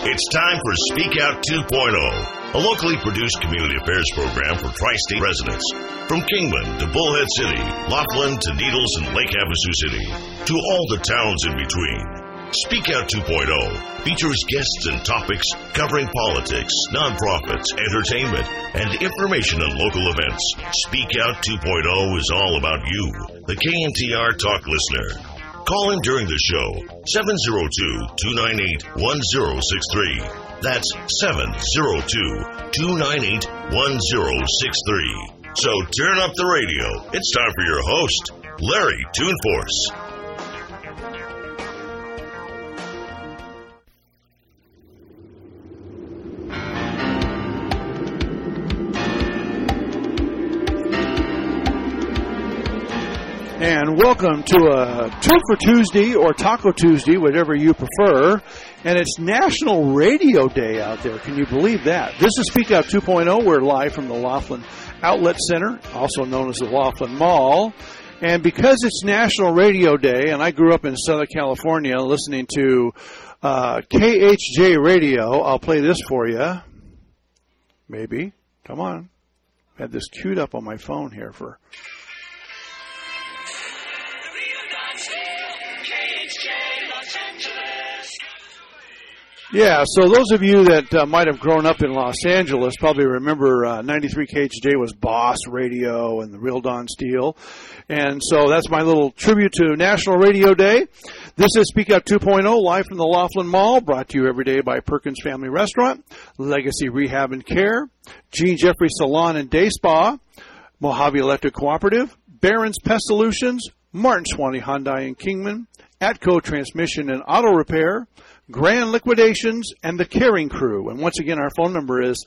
It's time for Speak Out 2.0, a locally produced community affairs program for tri-state residents. From Kingman to Bullhead City, Laughlin to Needles and Lake Havasu City, to all the towns in between. Speak Out 2.0 features guests and topics covering politics, nonprofits, entertainment, and information on local events. Speak Out 2.0 is all about you, the KNTR Talk listener. Call in during the show, 702-298-1063. That's 702-298-1063. So turn up the radio. It's time for your host, Larry Toonforce. And welcome to a Two for Tuesday or Taco Tuesday, whatever you prefer. And it's National Radio Day out there. Can you believe that? This is Speak Out 2.0. We're live from the Laughlin Outlet Center, also known as the Laughlin Mall. And because it's National Radio Day, and I grew up in Southern California listening to KHJ Radio, I'll play this for you. Maybe. Come on. I had this queued up on my phone here for... Yeah, so those of you that might have grown up in Los Angeles probably remember 93 KHJ was Boss Radio and the Real Don Steel. And so that's my little tribute to National Radio Day. This is Speak Out 2.0, live from the Laughlin Mall, brought to you every day by Perkins Family Restaurant, Legacy Rehab and Care, Gene Jeffrey Salon and Day Spa, Mojave Electric Cooperative, Barron's Pest Solutions, Martin Swanee Hyundai and Kingman, Atco Transmission and Auto Repair, Grand Liquidations, and the Caring Crew. And once again, our phone number is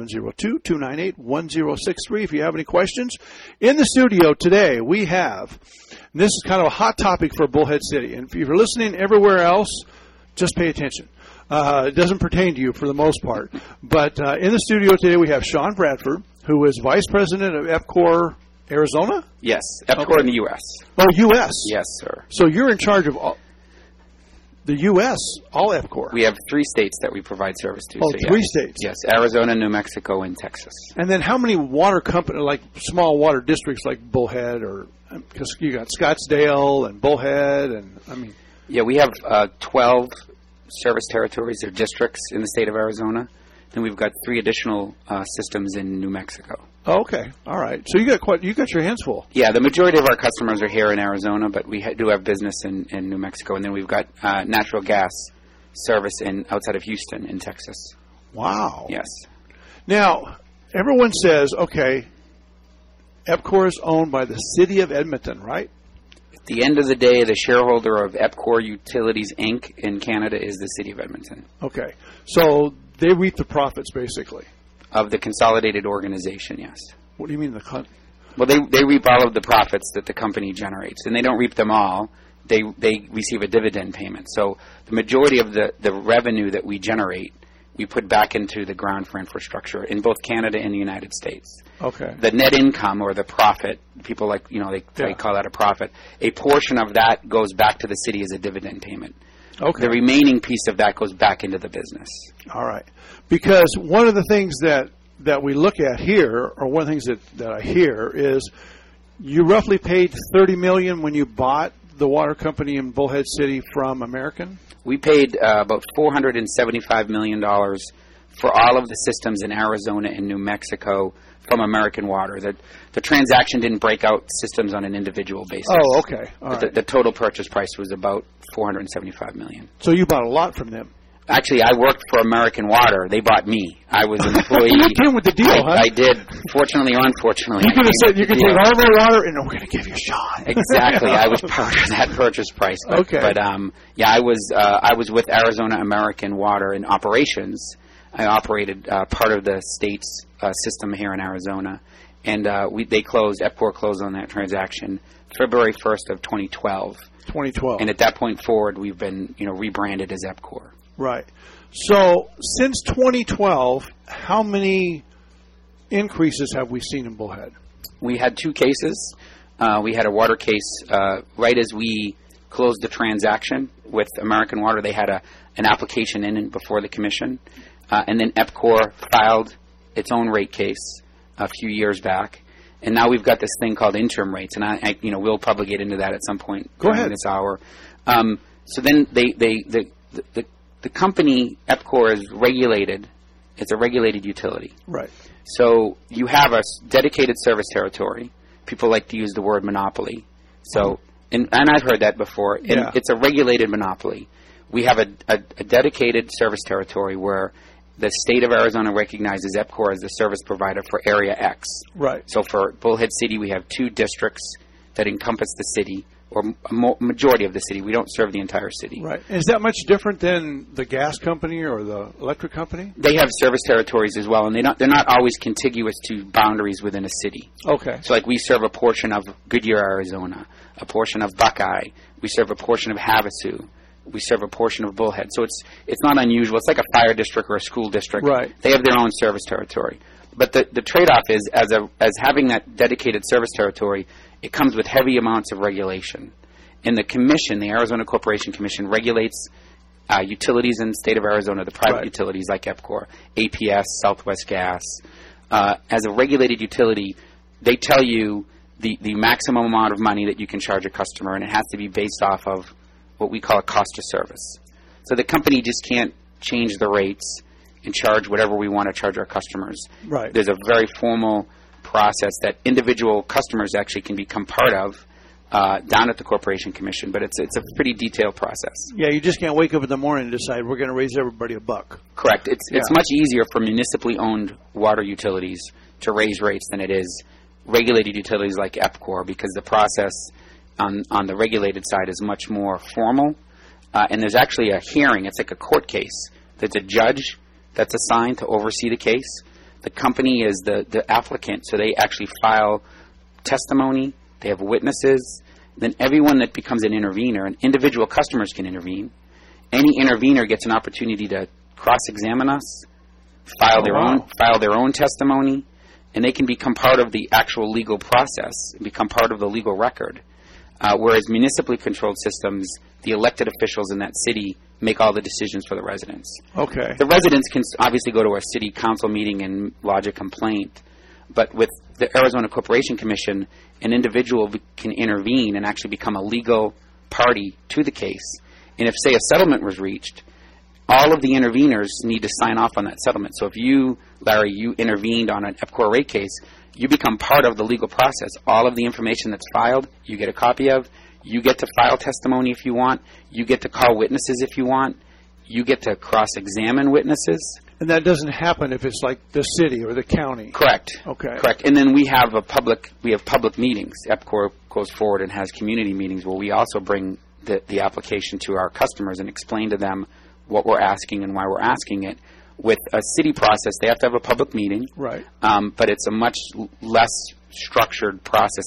702-298-1063 if you have any questions. In the studio today, we have, and this is kind of a hot topic for Bullhead City, and if you're listening everywhere else, just pay attention. It doesn't pertain to you for the most part. But in the studio today, we have Sean Bradford, who is Vice President of EPCOR Arizona? Yes, EPCOR in the U.S. Oh, U.S.? Yes, sir. So you're in charge of the U.S., all EPCOR. We have 3 states that we provide service to. Oh, so 3 states. Yes, Arizona, New Mexico, and Texas. And then how many water companies, like small water districts like Bullhead, or because you got Scottsdale and Bullhead, and I mean. Yeah, we have 12 service territories or districts in the state of Arizona. Then we've got 3 additional systems in New Mexico. Oh, okay, all right. So you got your hands full. Yeah, the majority of our customers are here in Arizona, but we do have business in New Mexico, and then we've got natural gas service outside of Houston in Texas. Wow. Yes. Now, everyone says, okay, EPCOR is owned by the city of Edmonton, right? At the end of the day, the shareholder of EPCOR Utilities, Inc. in Canada is the city of Edmonton. Okay, so they reap the profits, basically. Of the consolidated organization, yes. What do you mean Well, they reap all of the profits that the company generates, and they don't reap them all. They receive a dividend payment. So the majority of the revenue that we generate, we put back into the ground for infrastructure in both Canada and the United States. Okay. The net income or the profit, people they call that a profit. A portion of that goes back to the city as a dividend payment. Okay. The remaining piece of that goes back into the business. All right. Because one of the things that we look at here, or one of the things that I hear, is you roughly paid $30 million when you bought the water company in Bullhead City from American? We paid about $475 million for all of the systems in Arizona and New Mexico from American Water. The transaction didn't break out systems on an individual basis. Oh, okay. All right. The total purchase price was about $475 million. So you bought a lot from them. Actually, I worked for American Water. They bought me. I was an employee. You came with the deal, huh? I did. Fortunately or unfortunately. You could have said, you could take all their water, and we're going to give you Sean. Exactly. I was part of that purchase price. But, okay. But, I was with Arizona American Water in operations. I operated part of the state's system here in Arizona. And EPCOR closed on that transaction February 1st of 2012. 2012. And at that point forward, we've been, rebranded as EPCOR. Right. So since 2012, how many increases have we seen in Bullhead? We had 2 cases. We had a water case right as we closed the transaction with American Water. They had an application in before the commission, and then EPCOR filed its own rate case a few years back, and now we've got this thing called interim rates, and we'll probably get into that at some point during this hour. So then the company EPCOR is regulated. It's a regulated utility. Right. So you have a dedicated service territory. People like to use the word monopoly. So, and I've heard that before. And Yeah. it's a regulated monopoly. We have a dedicated service territory where the state of Arizona recognizes EPCOR as the service provider for Area X. Right. So for Bullhead City, we have 2 districts that encompass the city, or a majority of the city. We don't serve the entire city. Right. Is that much different than the gas company or the electric company? They have service territories as well, and they're not always contiguous to boundaries within a city. Okay. So, like, we serve a portion of Goodyear, Arizona, a portion of Buckeye. We serve a portion of Havasu. We serve a portion of Bullhead. So it's not unusual. It's like a fire district or a school district. Right. They have their own service territory. But the trade-off is, as having that dedicated service territory, it comes with heavy amounts of regulation. And the commission, the Arizona Corporation Commission, regulates utilities in the state of Arizona, the private utilities like EPCOR, APS, Southwest Gas. As a regulated utility, they tell you the maximum amount of money that you can charge a customer, and it has to be based off of what we call a cost of service. So the company just can't change the rates and charge whatever we want to charge our customers. Right. There's a very formal process that individual customers actually can become part of down at the Corporation Commission, but it's a pretty detailed process. Yeah, you just can't wake up in the morning and decide we're going to raise everybody $1. Correct. It's much easier for municipally owned water utilities to raise rates than it is regulated utilities like EPCOR, because the process on the regulated side is much more formal, and there's actually a hearing. It's like a court case. There's a judge that's assigned to oversee the case. The company is the applicant, so they actually file testimony. They have witnesses. Then everyone that becomes an intervener, and individual customers can intervene. Any intervener gets an opportunity to cross-examine us, file their own testimony, and they can become part of the actual legal process, become part of the legal record. Whereas municipally controlled systems, the elected officials in that city make all the decisions for the residents. Okay. The residents can obviously go to a city council meeting and lodge a complaint, but with the Arizona Corporation Commission, an individual can intervene and actually become a legal party to the case. And if, say, a settlement was reached, all of the interveners need to sign off on that settlement. So if you, Larry, you intervened on an EPCOR rate case, you become part of the legal process. All of the information that's filed, you get a copy of. You get to file testimony if you want. You get to call witnesses if you want. You get to cross-examine witnesses. And that doesn't happen if it's like the city or the county. Correct. Okay. Correct. And then we have public meetings. EPCOR goes forward and has community meetings where we also bring the application to our customers and explain to them what we're asking and why we're asking it. With a city process, they have to have a public meeting. Right. But it's a much less structured process.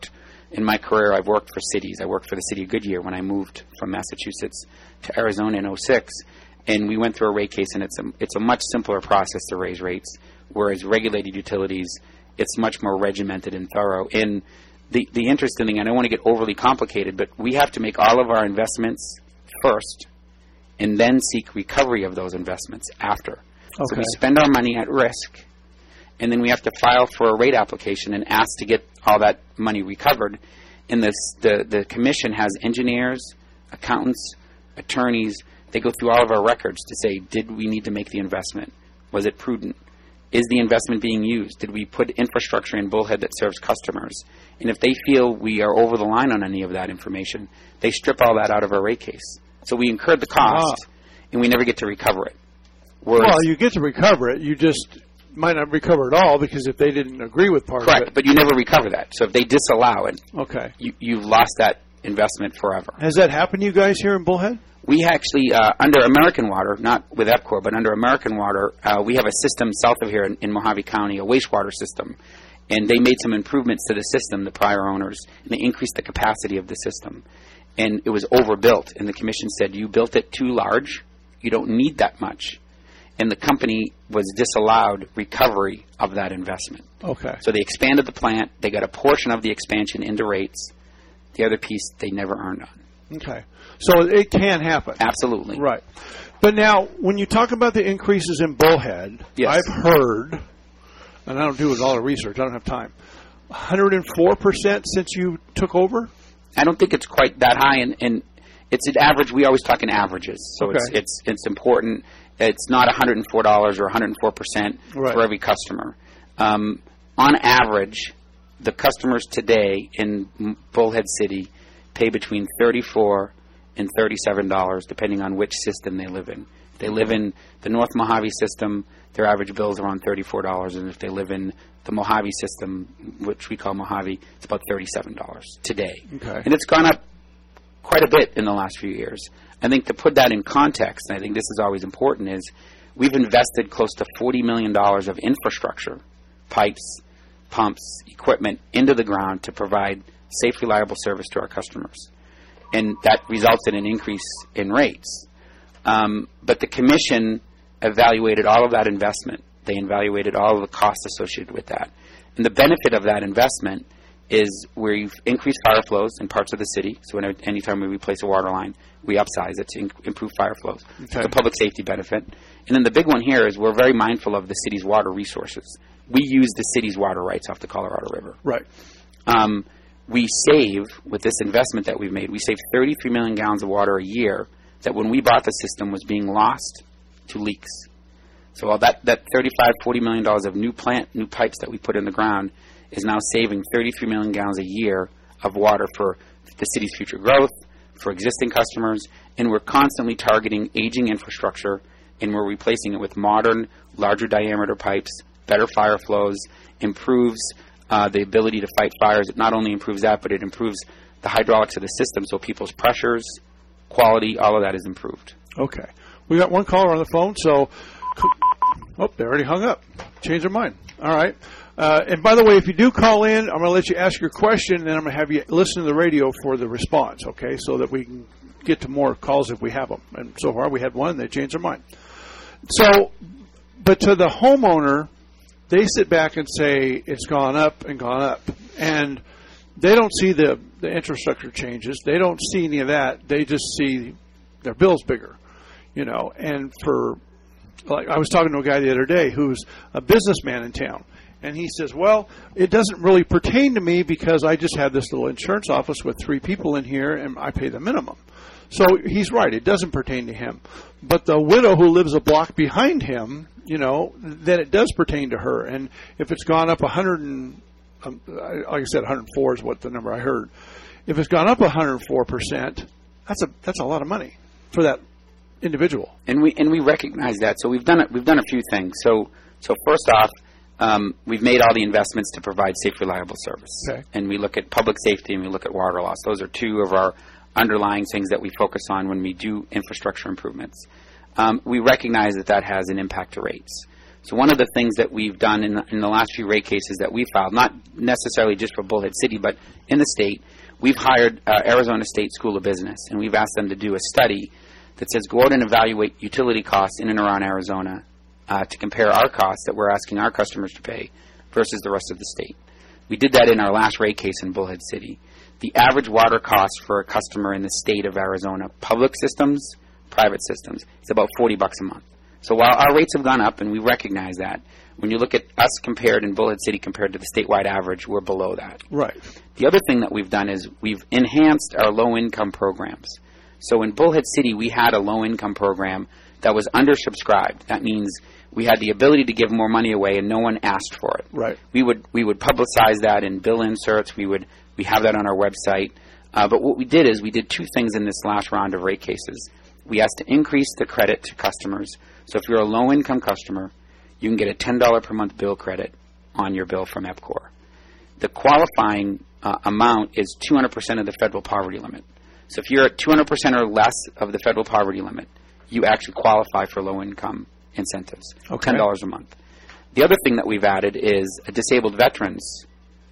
In my career, I've worked for cities. I worked for the city of Goodyear when I moved from Massachusetts to Arizona in 2006. And we went through a rate case, and it's a much simpler process to raise rates, whereas regulated utilities, it's much more regimented and thorough. And the interesting thing, I don't want to get overly complicated, but we have to make all of our investments first and then seek recovery of those investments after. Okay. So we spend our money at risk, and then we have to file for a rate application and ask to get all that money recovered. And the commission has engineers, accountants, attorneys. They go through all of our records to say, did we need to make the investment? Was it prudent? Is the investment being used? Did we put infrastructure in Bullhead that serves customers? And if they feel we are over the line on any of that information, they strip all that out of our rate case. So we incurred the cost, and we never get to recover it. Well, you get to recover it. You just might not recover it all, because if they didn't agree with part of it. Correct, but you never recover that. So if they disallow it, okay, you've lost that investment forever. Has that happened to you guys here in Bullhead? We actually, under American Water, not with EPCOR, but under American Water, we have a system south of here in Mojave County, a wastewater system. And they made some improvements to the system, the prior owners, and they increased the capacity of the system. And it was overbuilt, and the commission said, you built it too large, you don't need that much. And the company was disallowed recovery of that investment. Okay. So they expanded the plant, they got a portion of the expansion into rates, the other piece they never earned on. Okay. So it can happen. Absolutely. Right. But now, when you talk about the increases in Bullhead, Yes. I've heard, and I don't do a lot of research, I don't have time, 104% since you took over? I don't think it's quite that high, and it's an average. We always talk in averages, so Okay. it's important. It's not $104 or 104% Right. for every customer. On average, the customers today in Bullhead City pay between $34 and $37, depending on which system they live in. If they live in the North Mojave system, their average bill is around $34, and if they live in the Mojave system, which we call Mojave, it's about $37 today. Okay. And it's gone up quite a bit in the last few years. I think to put that in context, and I think this is always important, is we've invested close to $40 million of infrastructure, pipes, pumps, equipment into the ground to provide safe, reliable service to our customers. And that results in an increase in rates. But the commission evaluated all of that investment. They evaluated all of the costs associated with that. And the benefit of that investment is we've increased fire flows in parts of the city. So anytime we replace a water line, we upsize it to improve fire flows. Okay. It's a public safety benefit. And then the big one here is we're very mindful of the city's water resources. We use the city's water rights off the Colorado River. Right. We save, with this investment that we've made, we save 33 million gallons of water a year that when we bought the system was being lost to leaks. So all that $35, $40 million of new pipes that we put in the ground is now saving 33 million gallons a year of water for the city's future growth, for existing customers, and we're constantly targeting aging infrastructure, and we're replacing it with modern, larger diameter pipes, better fire flows, improves the ability to fight fires. It not only improves that, but it improves the hydraulics of the system, so people's pressures, quality, all of that is improved. Okay. We got one caller on the phone, so... Oh, they already hung up. Changed their mind. All right. And by the way, if you do call in, I'm going to let you ask your question, and then I'm going to have you listen to the radio for the response, okay, so that we can get to more calls if we have them. And so far, we had one, and they changed their mind. So, but to the homeowner, they sit back and say it's gone up and gone up. And they don't see the infrastructure changes. They don't see any of that. They just see their bills bigger, you know. And for, like, I was talking to a guy the other day who's a businessman in town. And he says, well, it doesn't really pertain to me because I just have this little insurance office with 3 people in here and I pay the minimum. So he's right. It doesn't pertain to him. But the widow who lives a block behind him, you know, then it does pertain to her. And if it's gone up 100 and, like I said, 104 is what the number I heard. If it's gone up 104%, that's a lot of money for that individual. And we recognize that. So we've done a few things. So first off, we've made all the investments to provide safe, reliable service. Okay. And we look at public safety and we look at water loss. Those are 2 of our underlying things that we focus on when we do infrastructure improvements. We recognize that has an impact to rates. So one of the things that we've done in the last few rate cases that we filed, not necessarily just for Bullhead City, but in the state, we've hired Arizona State School of Business, and we've asked them to do a study that says go out and evaluate utility costs in and around Arizona to compare our costs that we're asking our customers to pay versus the rest of the state. We did that in our last rate case in Bullhead City. The average water cost for a customer in the state of Arizona, public systems, private systems, is about $40 a month. So while our rates have gone up, and we recognize that, when you look at us compared in Bullhead City compared to the statewide average, we're below that. Right. The other thing that we've done is we've enhanced our low-income programs. So in Bullhead City, we had a low-income program that was undersubscribed. That means we had the ability to give more money away, and no one asked for it. Right. We would publicize that in bill inserts. We have that on our website. But what we did is we did 2 things in this last round of rate cases. We asked to increase the credit to customers. So if you're a low-income customer, you can get a $10 per month bill credit on your bill from EPCOR. The qualifying amount is 200% of the federal poverty limit. So if you're at 200% or less of the federal poverty limit, you actually qualify for low-income incentives, Okay. $10 a month. The other thing that we've added is a disabled veterans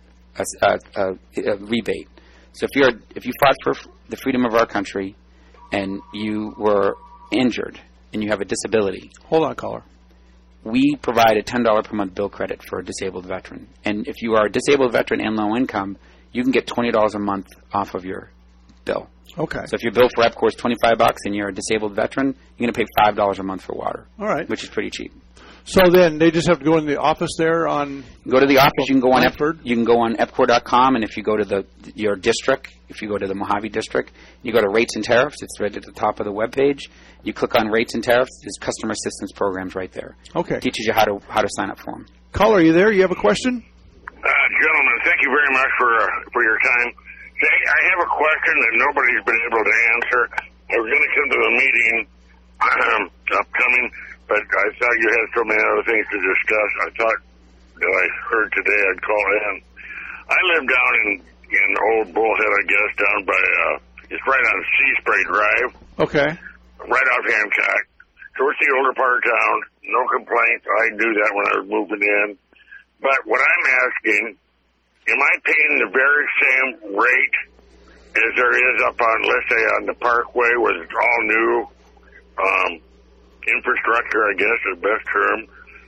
a rebate. So if you fought for the freedom of our country and you were injured and you have a disability, Hold on, caller. we provide a $10 per month bill credit for a disabled veteran. And if you are a disabled veteran and low income, you can get $20 a month off of your bill. Okay. So if your bill for EPCOR is $25 and you're a disabled veteran, you're going to pay $5 a month for water. All right. Which is pretty cheap. So then they just have to go in the office there on... Go to the office. You can go on Langford. You can go on EPCOR.com, and if you go to your district, if you go to the Mojave district, you go to rates and tariffs. It's right at the top of the webpage. You click on rates and tariffs. There's customer assistance programs right there. Okay. It teaches you how to sign up for them. Caller, are you there? You have a question? Gentlemen, thank you very much for your time. I have a question that nobody's been able to answer. I was going to come to the meeting upcoming, but I thought you had so many other things to discuss. I thought that I heard today I'd call in. I live down in Old Bullhead, I guess, down by, it's right on Sea Spray Drive. Okay. Right off Hancock. So it's the older part of town. No complaints. I knew that when I was moving in. But what I'm asking, am I paying the very same rate as there is up on, let's say, on the Parkway, where it's all new infrastructure, I guess is the best term?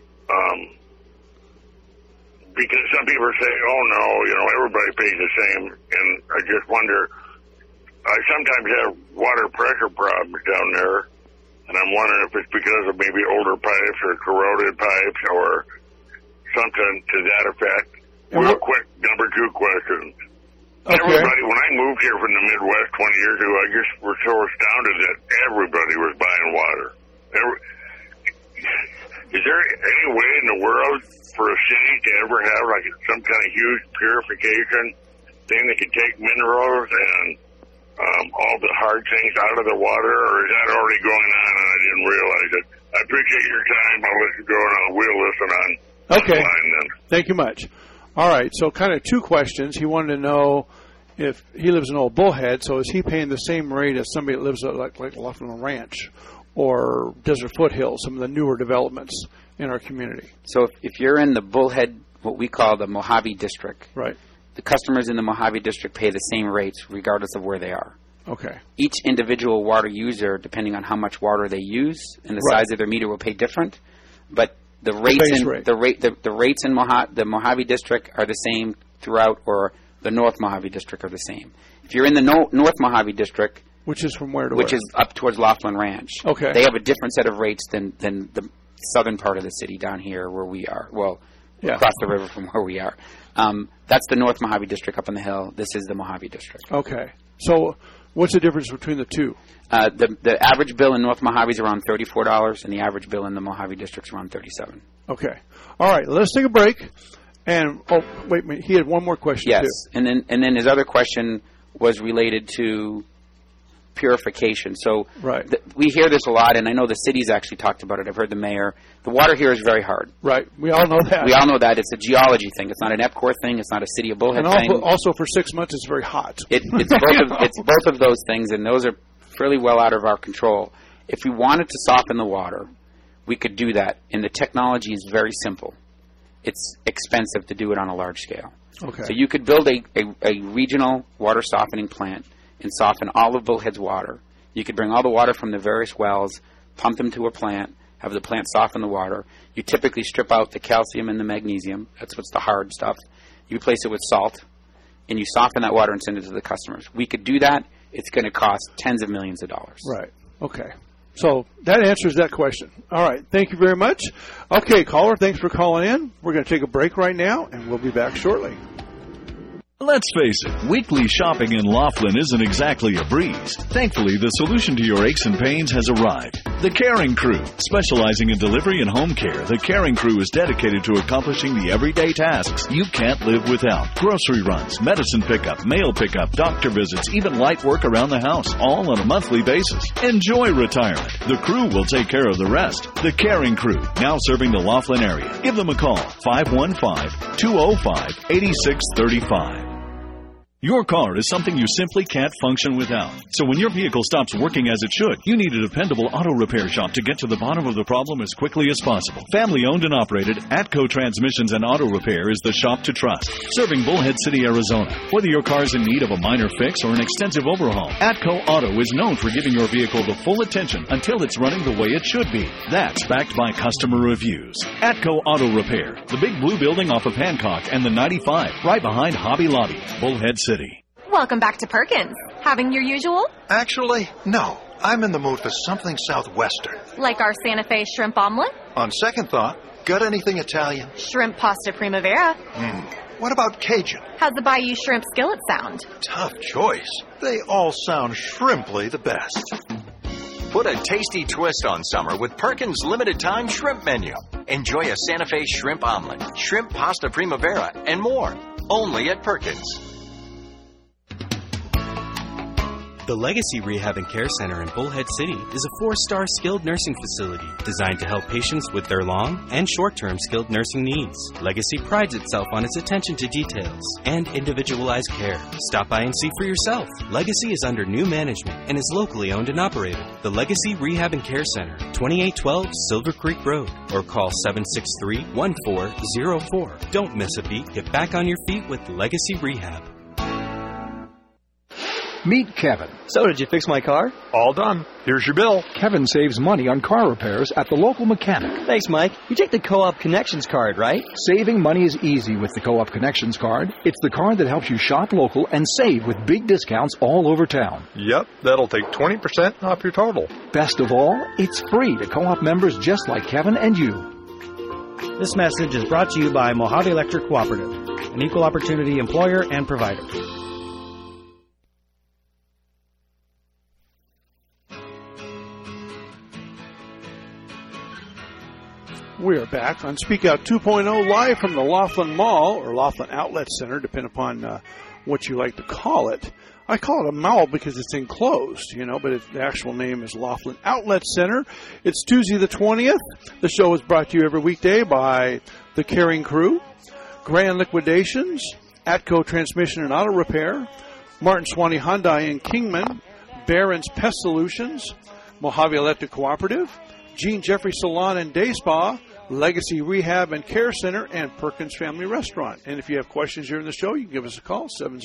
Because some people say, oh, no, everybody pays the same. And I just wonder, I sometimes have water pressure problems down there, and I'm wondering if it's because of maybe older pipes or corroded pipes or something to that effect. Real quick, number 2 question. Okay. Everybody, when I moved here from the Midwest 20 years ago, I just was so astounded that everybody was buying water. Is there any way in the world for a city to ever have like some kind of huge purification thing that can take minerals and all the hard things out of the water, or is that already going on and I didn't realize it? I appreciate your time. I'll let you go and I will listen on. Okay. Then. Thank you much. All right. So kind of 2 questions. He wanted to know if he lives in Old Bullhead, so is he paying the same rate as somebody that lives at like Laughlin Ranch or Desert Foothills, some of the newer developments in our community? So if you're in the Bullhead, what we call the Mojave District, right, the customers in the Mojave District pay the same rates regardless of where they are. Okay. Each individual water user, depending on how much water they use and the size of their meter, will pay different. But the rates in the Mojave District are the same throughout, or the North Mojave District are the same. If you're in the North Mojave District, which is from where to which where? is up towards Laughlin Ranch. Okay. They have a different set of rates than the southern part of the city down here where we are. Well, across the river from where we are. That's the North Mojave District up on the hill. This is the Mojave District. Okay. So what's the difference between the two? The average bill in North Mojave is around $34, and the average bill in the Mojave District is around $37. Okay. All right. Let's take a break. And wait a minute. He had one more question. Yes, too. and then his other question was related to purification. So we hear this a lot, and I know the city's actually talked about it. I've heard the mayor. The water here is very hard. Right. We all know that. We all know that. It's a geology thing. It's not an EPCOR thing. It's not a City of Bullhead thing. And also for 6 months, it's very hot. It's both of those things, and those are fairly well out of our control. If we wanted to soften the water, we could do that, and the technology is very simple. It's expensive to do it on a large scale. Okay. So you could build a regional water softening plant and soften all of Bullhead's water. You could bring all the water from the various wells, pump them to a plant, have the plant soften the water. You typically strip out the calcium and the magnesium. That's what's the hard stuff. You replace it with salt, and you soften that water and send it to the customers. We could do that. It's going to cost tens of millions of dollars. Right. Okay. So that answers that question. All right. Thank you very much. Okay, caller, thanks for calling in. We're going to take a break right now, and we'll be back shortly. Let's face it, weekly shopping in Laughlin isn't exactly a breeze. Thankfully, the solution to your aches and pains has arrived. The Caring Crew. Specializing in delivery and home care, the Caring Crew is dedicated to accomplishing the everyday tasks you can't live without. Grocery runs, medicine pickup, mail pickup, doctor visits, even light work around the house, all on a monthly basis. Enjoy retirement. The crew will take care of the rest. The Caring Crew, now serving the Laughlin area. Give them a call, 515-205-8635. Your car is something you simply can't function without. So when your vehicle stops working as it should, you need a dependable auto repair shop to get to the bottom of the problem as quickly as possible. Family owned and operated, Atco Transmissions and Auto Repair is the shop to trust. Serving Bullhead City, Arizona. Whether your car is in need of a minor fix or an extensive overhaul, Atco Auto is known for giving your vehicle the full attention until it's running the way it should be. That's backed by customer reviews. Atco Auto Repair, the big blue building off of Hancock and the 95, right behind Hobby Lobby, Bullhead City. Welcome back to Perkins. Having your usual? Actually, no. I'm in the mood for something southwestern. Like our Santa Fe shrimp omelet? On second thought, got anything Italian? Shrimp pasta primavera. What about Cajun? How's the Bayou shrimp skillet sound? Tough choice. They all sound shrimply the best. Put a tasty twist on summer with Perkins' limited-time shrimp menu. Enjoy a Santa Fe shrimp omelet, shrimp pasta primavera, and more. Only at Perkins. The Legacy Rehab and Care Center in Bullhead City is a 4-star skilled nursing facility designed to help patients with their long and short-term skilled nursing needs. Legacy prides itself on its attention to details and individualized care. Stop by and see for yourself. Legacy is under new management and is locally owned and operated. The Legacy Rehab and Care Center, 2812 Silver Creek Road, or call 763-1404. Don't miss a beat. Get back on your feet with Legacy Rehab. Meet Kevin. So, did you fix my car? All done. Here's your bill. Kevin saves money on car repairs at the local mechanic. Thanks, Mike. You take the Co-op Connections card, right? Saving money is easy with the Co-op Connections card. It's the card that helps you shop local and save with big discounts all over town. Yep, that'll take 20% off your total. Best of all, it's free to Co-op members just like Kevin and you. This message is brought to you by Mojave Electric Cooperative, an equal opportunity employer and provider. We are back on Speak Out 2.0 live from the Laughlin Mall, or Laughlin Outlet Center, depending upon what you like to call it. I call it a mall because it's enclosed, but the actual name is Laughlin Outlet Center. It's Tuesday the 20th. The show is brought to you every weekday by The Caring Crew, Grand Liquidations, Atco Transmission and Auto Repair, Martin Swanee Hyundai in Kingman, Barron's Pest Solutions, Mojave Electric Cooperative, Gene Jeffrey Salon and Day Spa, Legacy Rehab and Care Center, and Perkins Family Restaurant. And if you have questions during the show, you can give us a call,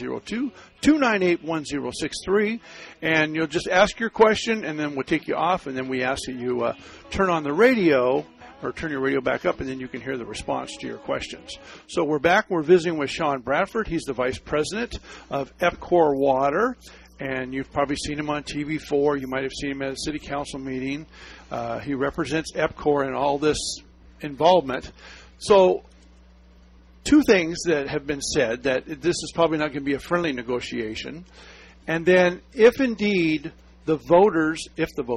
702-298-1063. And you'll just ask your question, and then we'll take you off, and then we ask that you turn on the radio or turn your radio back up, and then you can hear the response to your questions. So we're back. We're visiting with Sean Bradford. He's the Vice President of EPCOR Water. And you've probably seen him on TV before. You might have seen him at a city council meeting. He represents EPCOR in all this involvement. So, two things that have been said, that this is probably not going to be a friendly negotiation. And then, if indeed the voters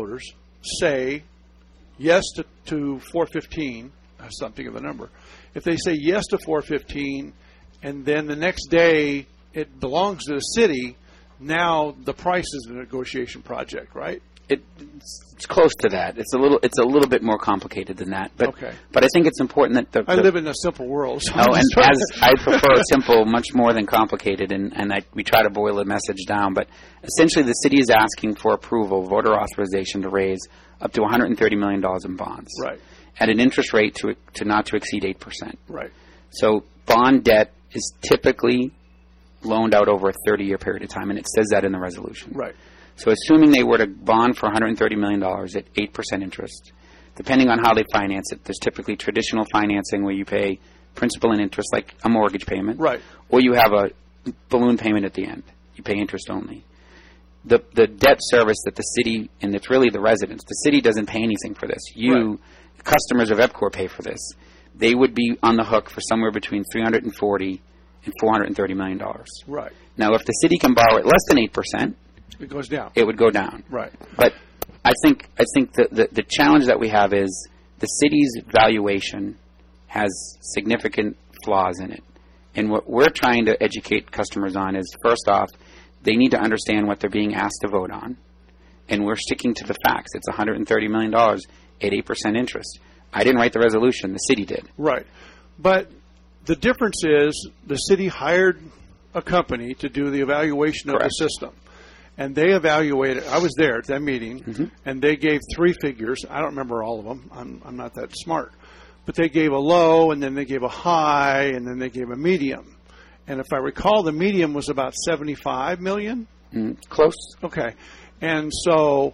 say yes to 415, something of a number, if they say yes to 415, and then the next day it belongs to the city, now the price is a negotiation project, right? It's close to that. It's a little bit more complicated than that. But okay. But I think it's important that I live in a simple world. So and as I prefer simple much more than complicated, and we try to boil the message down. But essentially, the city is asking for approval, voter authorization to raise up to $130 million in bonds, right, at an interest rate to not to exceed 8%. Right. So bond debt is typically loaned out over a 30-year period of time, and it says that in the resolution. Right. So assuming they were to bond for $130 million at 8% interest, depending on how they finance it, there's typically traditional financing where you pay principal and interest like a mortgage payment. Right. Or you have a balloon payment at the end. You pay interest only. The debt service that the city, and it's really the residents, the city doesn't pay anything for this. You, customers of EPCOR, pay for this. They would be on the hook for somewhere between $340 and $430 million. Right. Now, if the city can borrow at less than 8%, it goes down. It would go down. Right. But I think the challenge that we have is the city's valuation has significant flaws in it. And what we're trying to educate customers on is, first off, they need to understand what they're being asked to vote on. And we're sticking to the facts. It's $130 million at 8% interest. I didn't write the resolution. The city did. Right. But the difference is the city hired a company to do the evaluation of the system. And they evaluated. I was there at that meeting, and they gave three figures. I don't remember all of them. I'm not that smart. But they gave a low, and then they gave a high, and then they gave a medium. And if I recall, the medium was about $75 million. Close. Okay. And so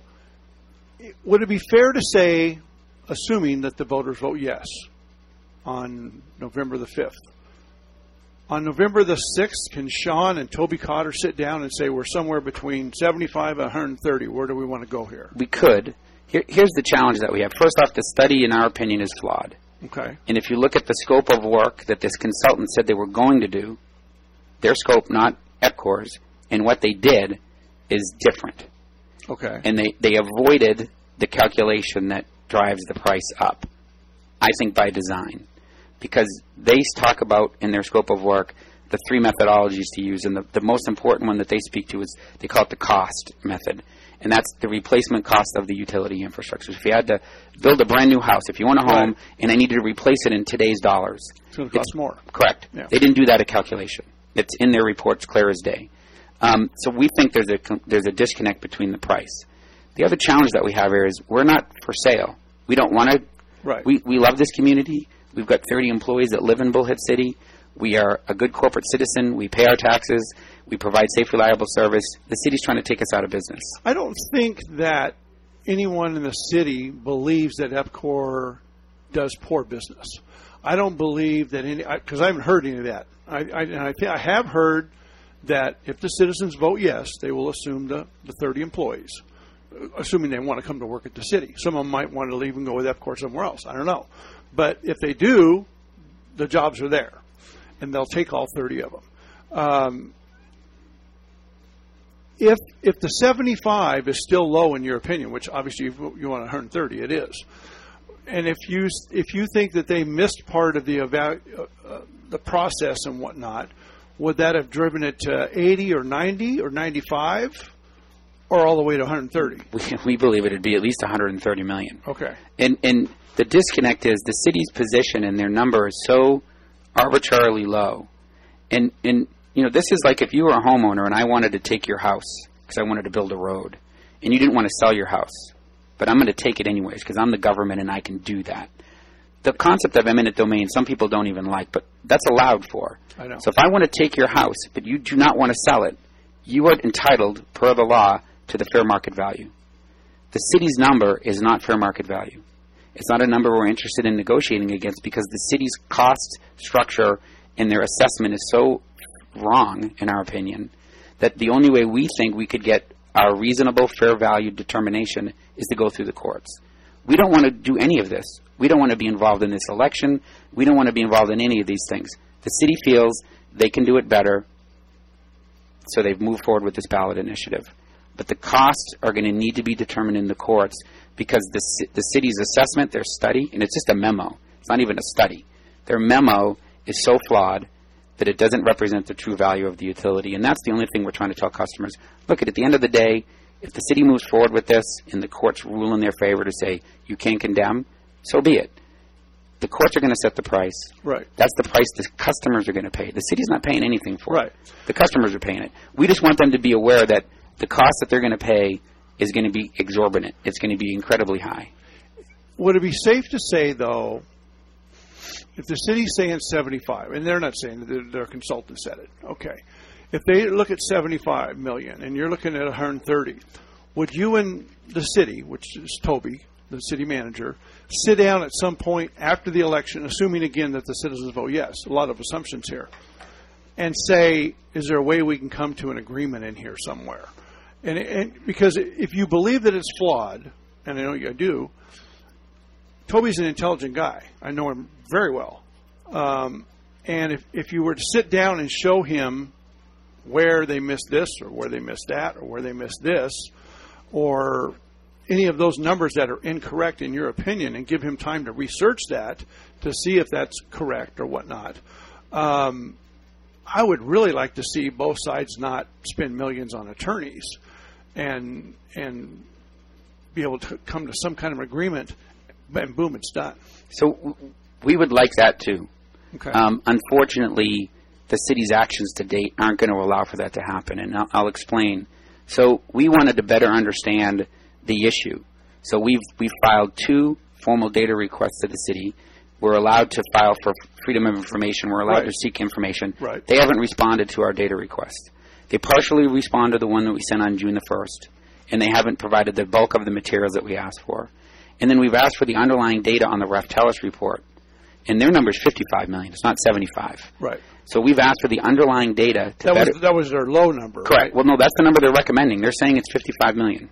would it be fair to say, assuming that the voters vote yes on November the 5th, On November the 6th, can Sean and Toby Cotter sit down and say we're somewhere between 75 and 130? Where do we want to go here? We could. Here's the challenge that we have. First off, the study, in our opinion, is flawed. Okay. And if you look at the scope of work that this consultant said they were going to do, their scope, not EPCOR's, and what they did is different. Okay. And they avoided the calculation that drives the price up, I think by design. Because they talk about, in their scope of work, the three methodologies to use. And the most important one that they speak to is, they call it the cost method. And that's the replacement cost of the utility infrastructure. If you had to build a brand new house, if you own a home, and I needed to replace it in today's dollars, it's going to cost more. Correct. Yeah. They didn't do that at calculation. It's in their reports, clear as day. So we think there's a disconnect between the price. The other challenge that we have here is we're not for sale. We don't want to. Right. We love this community. We've got 30 employees that live in Bullhead City. We are a good corporate citizen. We pay our taxes. We provide safe, reliable service. The city's trying to take us out of business. I don't think that anyone in the city believes that EPCOR does poor business. I don't believe that because I haven't heard any of that. I have heard that if the citizens vote yes, they will assume the 30 employees, assuming they want to come to work at the city. Some of them might want to leave and go with EPCOR somewhere else. I don't know. But if they do, the jobs are there, and they'll take all 30 of them. If the 75 is still low in your opinion, which obviously you want 130, it is. And if you think that they missed part of the process and whatnot, would that have driven it to 80 or 90 or 95, or all the way to 130? We believe it would be at least 130 million. Okay. And the disconnect is the city's position and their number is so arbitrarily low. And this is like if you were a homeowner and I wanted to take your house because I wanted to build a road, and you didn't want to sell your house, but I'm going to take it anyways because I'm the government and I can do that. The concept of eminent domain, some people don't even like, but that's allowed for. I know. So if I want to take your house, but you do not want to sell it, you are entitled, per the law, to the fair market value. The city's number is not fair market value. It's not a number we're interested in negotiating against because the city's cost structure and their assessment is so wrong, in our opinion, that the only way we think we could get our reasonable fair value determination is to go through the courts. We don't want to do any of this. We don't want to be involved in this election. We don't want to be involved in any of these things. The city feels they can do it better, so they've moved forward with this ballot initiative. But the costs are going to need to be determined in the courts because the city's assessment, their study, and it's just a memo. It's not even a study. Their memo is so flawed that it doesn't represent the true value of the utility. And that's the only thing we're trying to tell customers. Look, at the end of the day, if the city moves forward with this and the courts rule in their favor to say you can't condemn, so be it. The courts are going to set the price. Right. That's the price the customers are going to pay. The city's not paying anything for it. The customers are paying it. We just want them to be aware that the cost that they're going to pay is going to be exorbitant. It's going to be incredibly high. Would it be safe to say, though, if the city's saying 75, and they're not saying that, their consultant said it, okay. If they look at 75 million and you're looking at 130, would you and the city, which is Toby, the city manager, sit down at some point after the election, assuming again that the citizens vote yes, a lot of assumptions here, and say, is there a way we can come to an agreement in here somewhere? And because if you believe that it's flawed, and I know you do, Toby's an intelligent guy. I know him very well. And if you were to sit down and show him where they missed this or where they missed that or where they missed this or any of those numbers that are incorrect in your opinion and give him time to research that to see if that's correct or whatnot, I would really like to see both sides not spend millions on attorneys and be able to come to some kind of agreement, and boom, it's done. So we would like that too. Okay. Unfortunately, the city's actions to date aren't going to allow for that to happen, and I'll explain. So we wanted to better understand the issue. So we've filed 2 formal data requests to the city. We're allowed to file for freedom of information. We're allowed to seek information. Right. They haven't responded to our data request. They partially responded to the one that we sent on June the 1st, and they haven't provided the bulk of the materials that we asked for. And then we've asked for the underlying data on the Raftellus report, and their number is 55 million. It's not 75. Right. So we've asked for the underlying data to That was their low number. Correct. Right? Well, no, that's the number they're recommending. They're saying it's $55 million.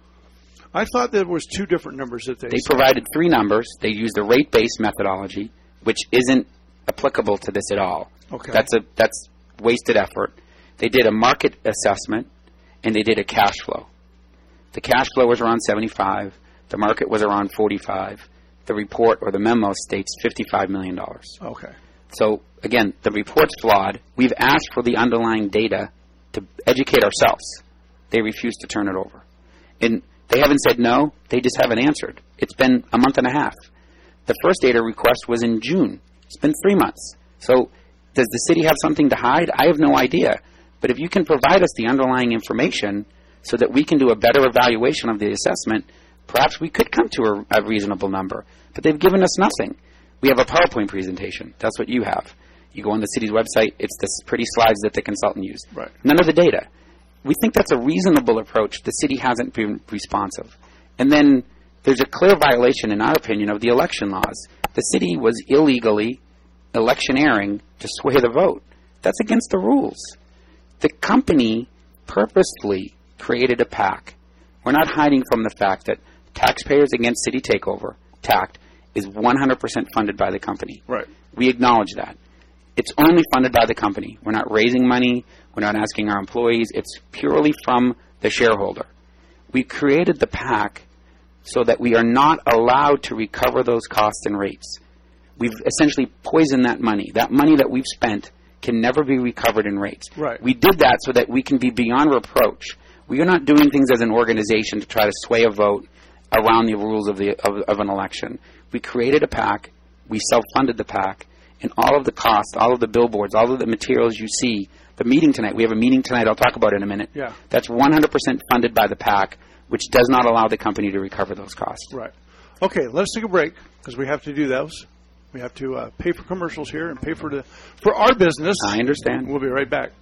I thought there was two different numbers that they said. Provided three numbers. They used a rate-based methodology, which isn't applicable to this at all. Okay. That's wasted effort. They did a market assessment, and they did a cash flow. The cash flow was around 75. The market was around 45. The report or the memo states $55 million. Okay. So, again, the report's flawed. We've asked for the underlying data to educate ourselves. They refuse to turn it over. And they haven't said no. They just haven't answered. It's been a month and a half. The first data request was in June. It's been 3 months. So does the city have something to hide? I have no idea. But if you can provide us the underlying information so that we can do a better evaluation of the assessment, perhaps we could come to a reasonable number. But they've given us nothing. We have a PowerPoint presentation. That's what you have. You go on the city's website. It's the pretty slides that the consultant used. Right. None of the data. We think that's a reasonable approach. The city hasn't been responsive. And then there's a clear violation, in our opinion, of the election laws. The city was illegally electioneering to sway the vote. That's against the rules. The company purposefully created a PAC. We're not hiding from the fact that Taxpayers Against City Takeover, TACT, is 100% funded by the company. Right. We acknowledge that. It's only funded by the company. We're not raising money. We're not asking our employees. It's purely from the shareholder. We created the PAC so that we are not allowed to recover those costs and rates. We've essentially poisoned that money. That money that we've spent can never be recovered in rates. Right. We did that so that we can be beyond reproach. We are not doing things as an organization to try to sway a vote around the rules of an election. We created a PAC. We self-funded the PAC. And all of the costs, all of the billboards, all of the materials you see, the meeting tonight, we have a meeting tonight I'll talk about in a minute. Yeah. That's 100% funded by the PAC, which does not allow the company to recover those costs. Right. Okay, let's take a break because we have to do those. We have to pay for commercials here and pay for our business. I understand. We'll be right back.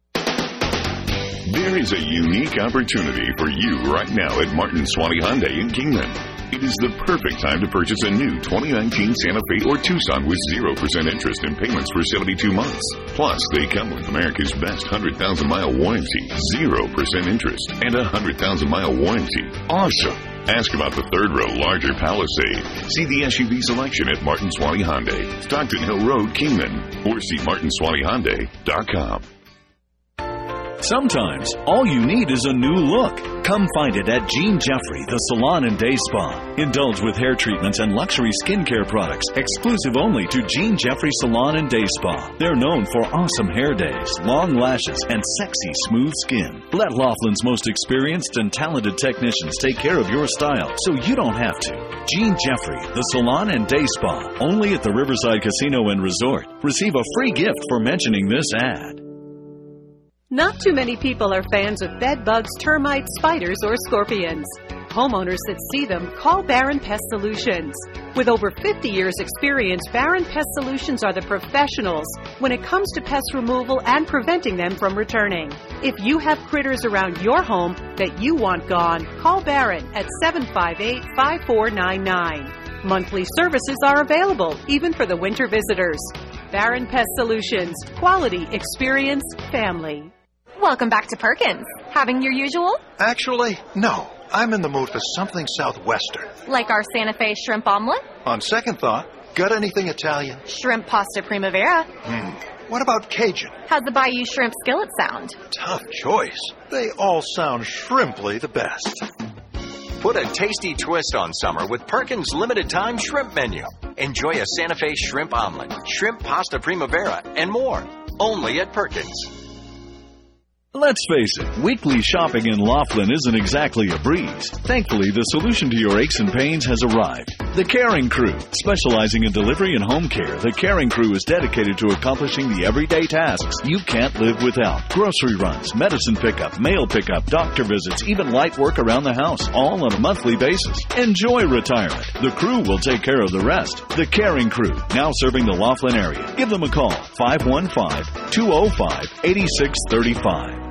There is a unique opportunity for you right now at Martin Swanee Hyundai in Kingman. It is the perfect time to purchase a new 2019 Santa Fe or Tucson with 0% interest and payments for 72 months. Plus, they come with America's best 100,000-mile warranty, 0% interest, and a 100,000-mile warranty. Awesome! Ask about the third-row larger Palisade. See the SUV selection at Martin Swanee Hyundai, Stockton Hill Road, Kingman, or see martinswaneehyundai.com. Sometimes, all you need is a new look. Come find it at Jean Jeffrey, the Salon and Day Spa. Indulge with hair treatments and luxury skincare products, exclusive only to Jean Jeffrey Salon and Day Spa. They're known for awesome hair days, long lashes, and sexy, smooth skin. Let Laughlin's most experienced and talented technicians take care of your style, so you don't have to. Jean Jeffrey, the Salon and Day Spa, only at the Riverside Casino and Resort. Receive a free gift for mentioning this ad. Not too many people are fans of bed bugs, termites, spiders, or scorpions. Homeowners that see them call Barron Pest Solutions. With over 50 years' experience, Barron Pest Solutions are the professionals when it comes to pest removal and preventing them from returning. If you have critters around your home that you want gone, call Barron at 758-5499. Monthly services are available, even for the winter visitors. Barron Pest Solutions. Quality, experience, family. Welcome back to Perkins. Having your usual? Actually, no. I'm in the mood for something southwestern. Like our Santa Fe shrimp omelet? On second thought, got anything Italian? Shrimp pasta primavera? What about Cajun? How's the Bayou shrimp skillet sound? Tough choice. They all sound shrimply the best. Put a tasty twist on summer with Perkins' limited-time shrimp menu. Enjoy a Santa Fe shrimp omelet, shrimp pasta primavera, and more. Only at Perkins. Let's face it, weekly shopping in Laughlin isn't exactly a breeze. Thankfully, the solution to your aches and pains has arrived. The Caring Crew. Specializing in delivery and home care, the Caring Crew is dedicated to accomplishing the everyday tasks you can't live without. Grocery runs, medicine pickup, mail pickup, doctor visits, even light work around the house, all on a monthly basis. Enjoy retirement. The crew will take care of the rest. The Caring Crew, now serving the Laughlin area. Give them a call, 515-205-8635.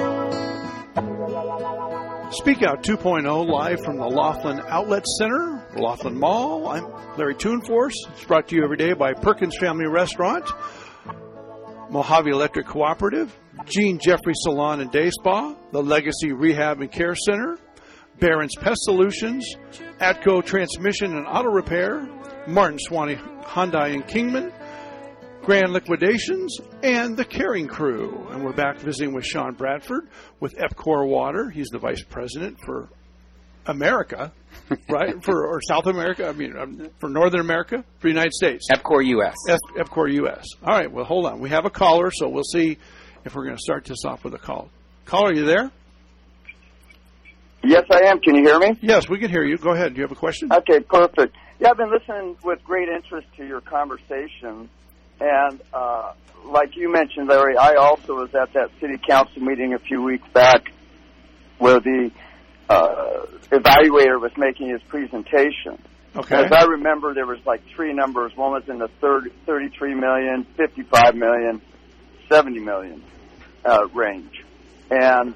Speak Out 2.0 live from the Laughlin Outlet Center. Laughlin Mall. I'm Larry Toonforce. It's brought to you every day by Perkins Family Restaurant, Mojave Electric Cooperative, Gene Jeffrey Salon and Day Spa, the Legacy Rehab and Care Center, Barron's Pest Solutions, Atco Transmission and Auto Repair, Martin Swanee Hyundai in Kingman, Grand Liquidations, and the Caring Crew. And we're back visiting with Sean Bradford with EPCOR Water. He's the Vice President for America, right? Or South America, for Northern America, for the United States. EPCOR U.S. EPCOR U.S. All right, well, hold on. We have a caller, so we'll see if we're going to start this off with a call. Caller, are you there? Yes, I am. Can you hear me? Yes, we can hear you. Go ahead. Do you have a question? Okay, perfect. Yeah, I've been listening with great interest to your conversation. And like you mentioned, Larry, I also was at that city council meeting a few weeks back where the evaluator was making his presentation. Okay. As I remember, there was like three numbers. One was in the 33 million, 55 million, 70 million range. And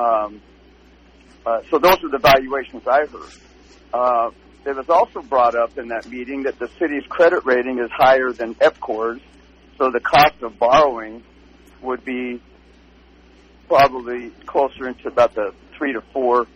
so those are the valuations I heard. It was also brought up in that meeting that the city's credit rating is higher than EPCOR's, so the cost of borrowing would be probably closer into about the 3 to 4%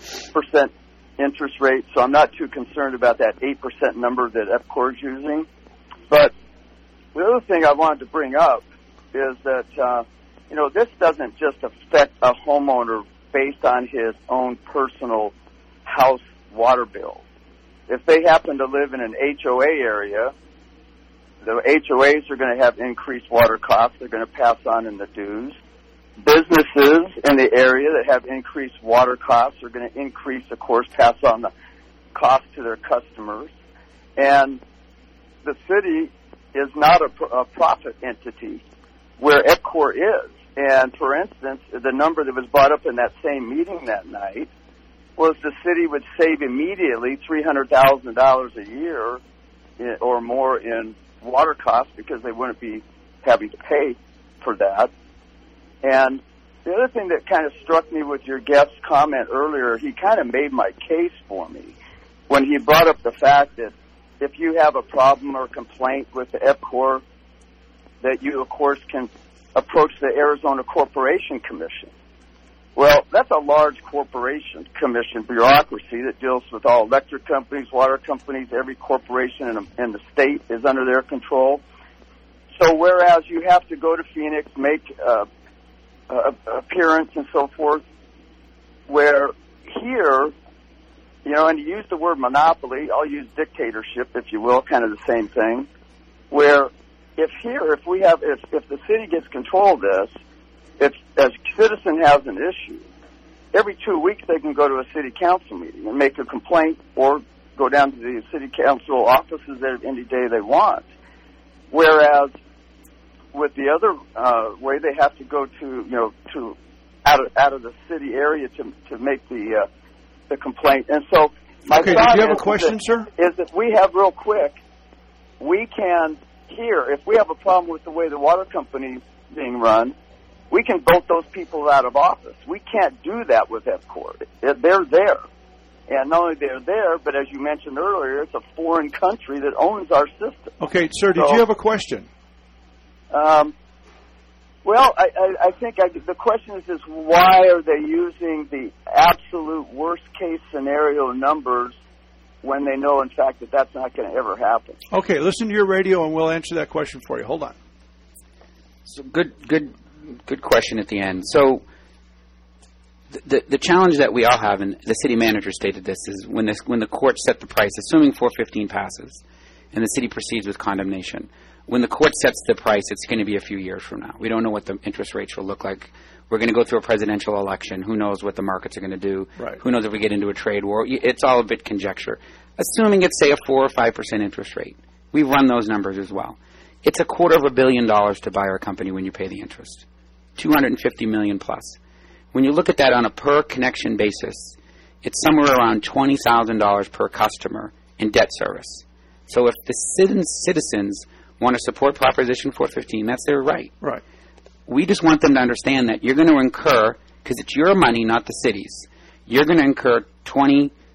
interest rate. So I'm not too concerned about that 8% number that EPCOR is using. But the other thing I wanted to bring up is that, this doesn't just affect a homeowner based on his own personal house water bill. If they happen to live in an HOA area, the HOAs are going to have increased water costs. They're going to pass on in the dues. Businesses in the area that have increased water costs are going to increase, of course, pass on the cost to their customers. And the city is not a profit entity where EPCOR is. And, for instance, the number that was brought up in that same meeting that night was the city would save immediately $300,000 a year or more in water costs because they wouldn't be having to pay for that. And the other thing that kind of struck me with your guest's comment earlier, he kind of made my case for me when he brought up the fact that if you have a problem or complaint with the EPCOR, that you, of course, can approach the Arizona Corporation Commission. Well, that's a large corporation commission bureaucracy that deals with all electric companies, water companies. Every corporation in the state is under their control. So whereas you have to go to Phoenix, make appearance and so forth, where here, and you use the word monopoly, I'll use dictatorship, if you will, kind of the same thing, where if the city gets control of this, if a citizen has an issue, every 2 weeks they can go to a city council meeting and make a complaint or go down to the city council offices any day they want. Whereas with the other way, they have to go to out of the city area to make the complaint. And so my okay, thought did you have a question, sir? Is that we have real quick, we can here, if we have a problem with the way the water company is being run, we can vote those people out of office. We can't do that with EPCOR. They're there. And not only they're there, but as you mentioned earlier, it's a foreign country that owns our system. Okay, sir, did you have a question? Well, I think the question is why are they using the absolute worst-case scenario numbers when they know, in fact, that that's not going to ever happen? Okay, listen to your radio, and we'll answer that question for you. Hold on. So good question at the end. So the challenge that we all have, and the city manager stated this, is when the court set the price, assuming 415 passes, and the city proceeds with condemnation, when the court sets the price, it's going to be a few years from now. We don't know what the interest rates will look like. We're going to go through a presidential election. Who knows what the markets are going to do? Right. Who knows if we get into a trade war? It's all a bit conjecture. Assuming it's, say, a 4 or 5% interest rate. We've run those numbers as well. It's $250 million to buy our company when you pay the interest. $250 million plus. When you look at that on a per connection basis, it's somewhere around $20,000 per customer in debt service. So if the citizens want to support Proposition 415, that's their right. Right. We just want them to understand that you're going to incur, because it's your money, not the city's, you're going to incur $20,000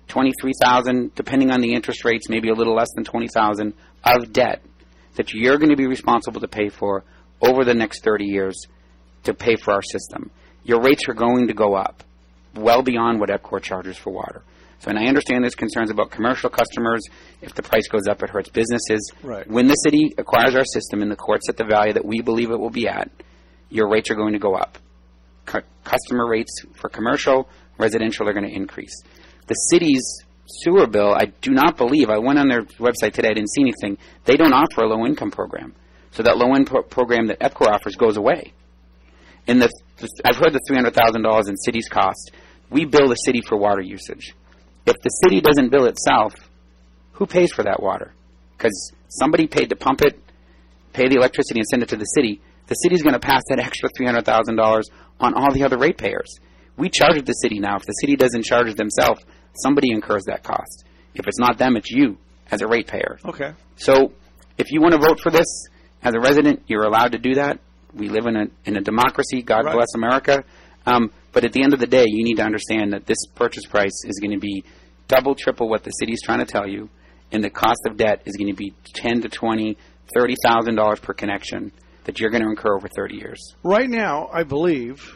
$23,000, depending on the interest rates, maybe a little less than $20,000 of debt that you're going to be responsible to pay for over the next 30 years to pay for our system. Your rates are going to go up well beyond what EPCOR charges for water. So, and I understand there's concerns about commercial customers. If the price goes up, it hurts businesses. Right. When the city acquires our system and the court set the value that we believe it will be at, your rates are going to go up. Customer rates for commercial, residential are going to increase. The city's sewer bill, I do not believe, I went on their website today, I didn't see anything, they don't offer a low-income program. So that low-income program that EPCOR offers goes away. And I've heard the $300,000 in city's cost. We bill the city for water usage. If the city doesn't bill itself, who pays for that water? Because somebody paid to pump it, pay the electricity, and send it to the city. The city's going to pass that extra $300,000 on all the other ratepayers. We charge it the city now. If the city doesn't charge it themselves, somebody incurs that cost. If it's not them, it's you as a ratepayer. Okay. So if you want to vote for this as a resident, you're allowed to do that. We live in a democracy. God Right. bless America. But at the end of the day, you need to understand that this purchase price is going to be double, triple what the city's trying to tell you, and the cost of debt is going to be $10,000 to $20,000, $30,000 per connection that you're going to incur over 30 years. Right now, I believe,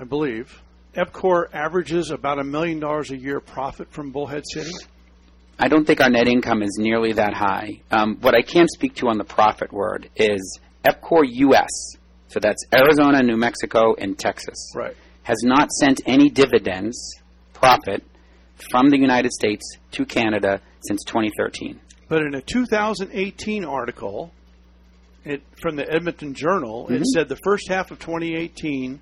EPCOR averages about $1 million a year profit from Bullhead City. I don't think our net income is nearly that high. What I can speak to on the profit word is EPCOR U.S., so that's Arizona, New Mexico, and Texas, right, has not sent any dividends, profit, from the United States to Canada since 2013. But in a 2018 article from the Edmonton Journal, it said the first half of 2018,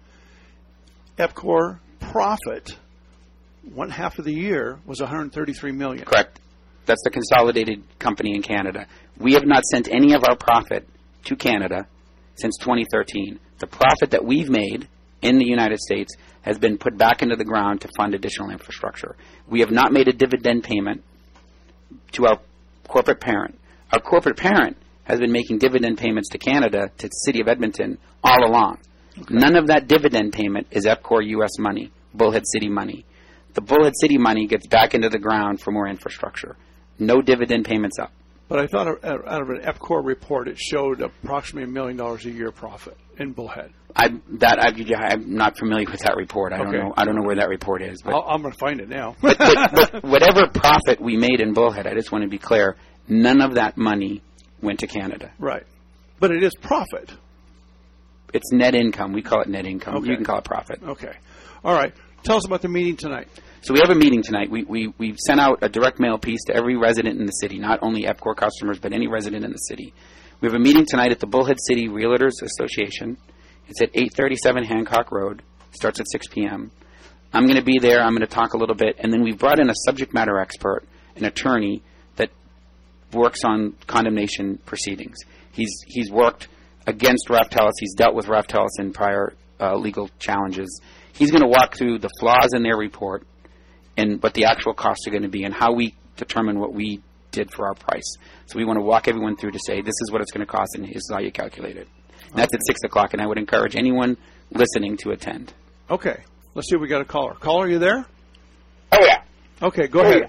EPCOR profit, one half of the year, was $133 million. Correct. That's the consolidated company in Canada. We have not sent any of our profit to Canada since 2013. The profit that we've made in the United States has been put back into the ground to fund additional infrastructure. We have not made a dividend payment to our corporate parent. Our corporate parent has been making dividend payments to Canada, to the city of Edmonton, all along. Okay. None of that dividend payment is EPCOR U.S. money, Bullhead City money. The Bullhead City money gets back into the ground for more infrastructure. No dividend payments up. But I thought out of an EPCOR report, it showed approximately $1 million a year profit in Bullhead. I'm not familiar with that report. I don't know where that report is. But I'm going to find it now. but whatever profit we made in Bullhead, I just want to be clear, none of that money went to Canada. Right. But it is profit. It's net income. We call it net income. Okay. You can call it profit. Okay. All right. Tell us about the meeting tonight. So we have a meeting tonight. We sent out a direct mail piece to every resident in the city, not only EPCOR customers, but any resident in the city. We have a meeting tonight at the Bullhead City Realtors Association. It's at 837 Hancock Road. Starts at 6 p.m. I'm going to be there. I'm going to talk a little bit. And then we've brought in a subject matter expert, an attorney, that works on condemnation proceedings. He's worked against Raftellus. He's dealt with Raftellus in prior legal challenges. He's going to walk through the flaws in their report and what the actual costs are going to be and how we determine what we did for our price. So we want to walk everyone through to say this is what it's going to cost and here's how you calculate it. And that's at 6 o'clock, and I would encourage anyone listening to attend. Okay. Let's see if we got a caller. Caller, you there? Oh, yeah. Okay, go ahead.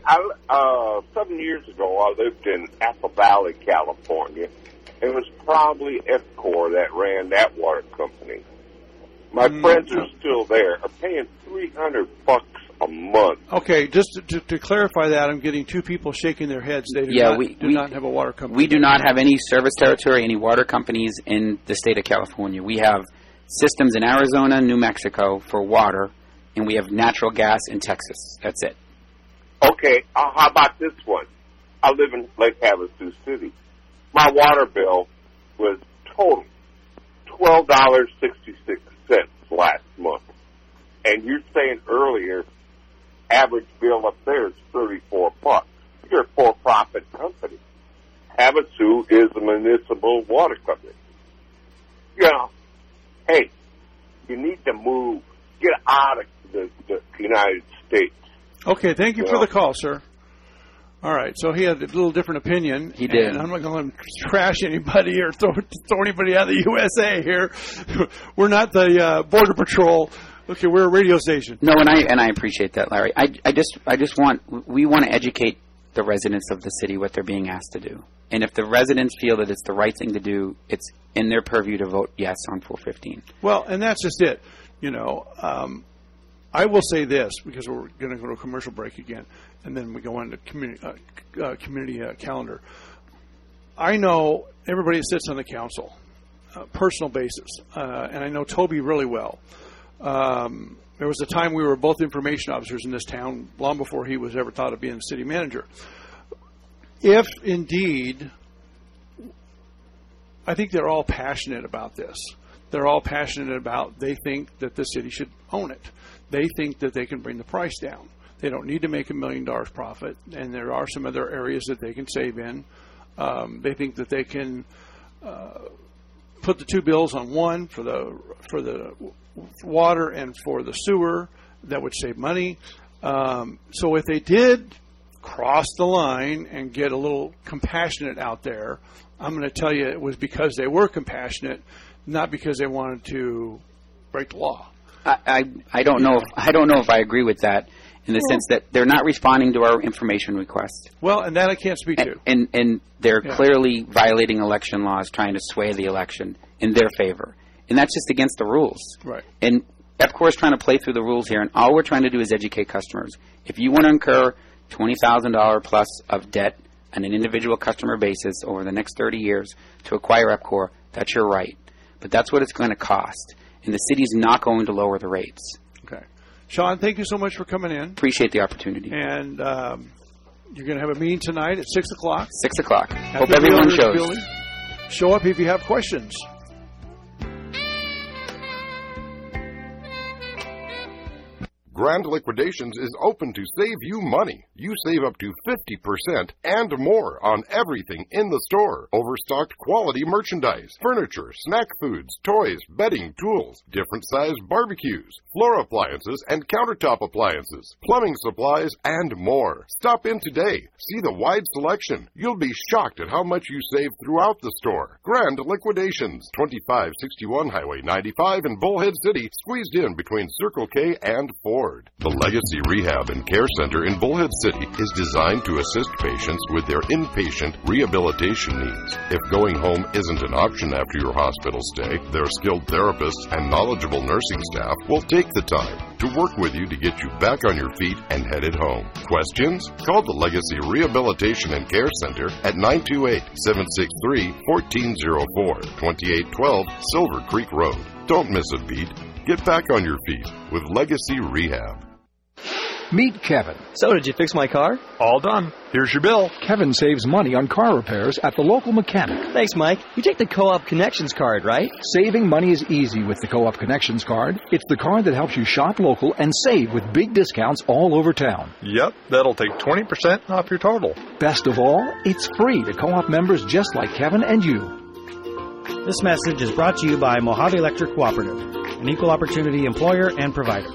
7 years ago, I lived in Apple Valley, California. It was probably EPCOR that ran that water company. My friends are still there. Are paying $300 a month. Okay, just to clarify that, I'm getting two people shaking their heads. They do not have a water company. We do not have any service territory, any water companies in the state of California. We have systems in Arizona, New Mexico for water, and we have natural gas in Texas. That's it. Okay, how about this one? I live in Lake Havasu City. My water bill was total $12.66 last month. And you're saying earlier, average bill up there is $34. You're a for-profit company. Havasu is a municipal water company. You know, hey, you need to move, get out of the United States. Okay, thank you for the call, sir. All right, so he had a little different opinion. He did. And I'm not going to let him trash anybody or throw anybody out of the USA here. We're not the Border Patrol. Okay, we're a radio station. No, and I appreciate that, Larry. We want to educate the residents of the city what they're being asked to do. And if the residents feel that it's the right thing to do, it's in their purview to vote yes on 415. Well, and that's just it. I will say this, because we're going to go to a commercial break again, and then we go on to community calendar. I know everybody that sits on the council, personal basis, and I know Toby really well. There was a time we were both information officers in this town long before he was ever thought of being city manager. If indeed, I think they're all passionate about this. They're all passionate about, they think that the city should own it. They think that they can bring the price down. They don't need to make $1 million profit, and there are some other areas that they can save in. They think that they can put the two bills on one for the water and for the sewer. That would save money. So if they did cross the line and get a little compassionate out there, I'm going to tell you it was because they were compassionate, not because they wanted to break the law. I don't know if I agree with that, in the sense that they're not responding to our information request. Well, and that I can't speak to. And they're clearly violating election laws, trying to sway the election in their favor. And that's just against the rules. Right. And EPCOR is trying to play through the rules here, and all we're trying to do is educate customers. If you want to incur $20,000 plus of debt on an individual customer basis over the next 30 years to acquire EPCOR, that's your right. But that's what it's going to cost. And the city's not going to lower the rates. Okay. Sean, thank you so much for coming in. Appreciate the opportunity. And you're going to have a meeting tonight at 6 o'clock. 6 o'clock. Hope everyone shows. Building. Show up if you have questions. Grand Liquidations is open to save you money. You save up to 50% and more on everything in the store. Overstocked quality merchandise, furniture, snack foods, toys, bedding, tools, different sized barbecues, floor appliances and countertop appliances, plumbing supplies, and more. Stop in today. See the wide selection. You'll be shocked at how much you save throughout the store. Grand Liquidations, 2561 Highway 95 in Bullhead City, squeezed in between Circle K and Ford. The Legacy Rehab and Care Center in Bullhead City is designed to assist patients with their inpatient rehabilitation needs. If going home isn't an option after your hospital stay, their skilled therapists and knowledgeable nursing staff will take the time to work with you to get you back on your feet and headed home. Questions? Call the Legacy Rehabilitation and Care Center at 928-763-1404, 2812 Silver Creek Road. Don't miss a beat. Get back on your feet with Legacy Rehab. Meet Kevin. So, did you fix my car? All done. Here's your bill. Kevin saves money on car repairs at the local mechanic. Thanks, Mike. You take the Co-op Connections card, right? Saving money is easy with the Co-op Connections card. It's the card that helps you shop local and save with big discounts all over town. Yep, that'll take 20% off your total. Best of all, it's free to Co-op members just like Kevin and you. This message is brought to you by Mojave Electric Cooperative, an equal opportunity employer and provider.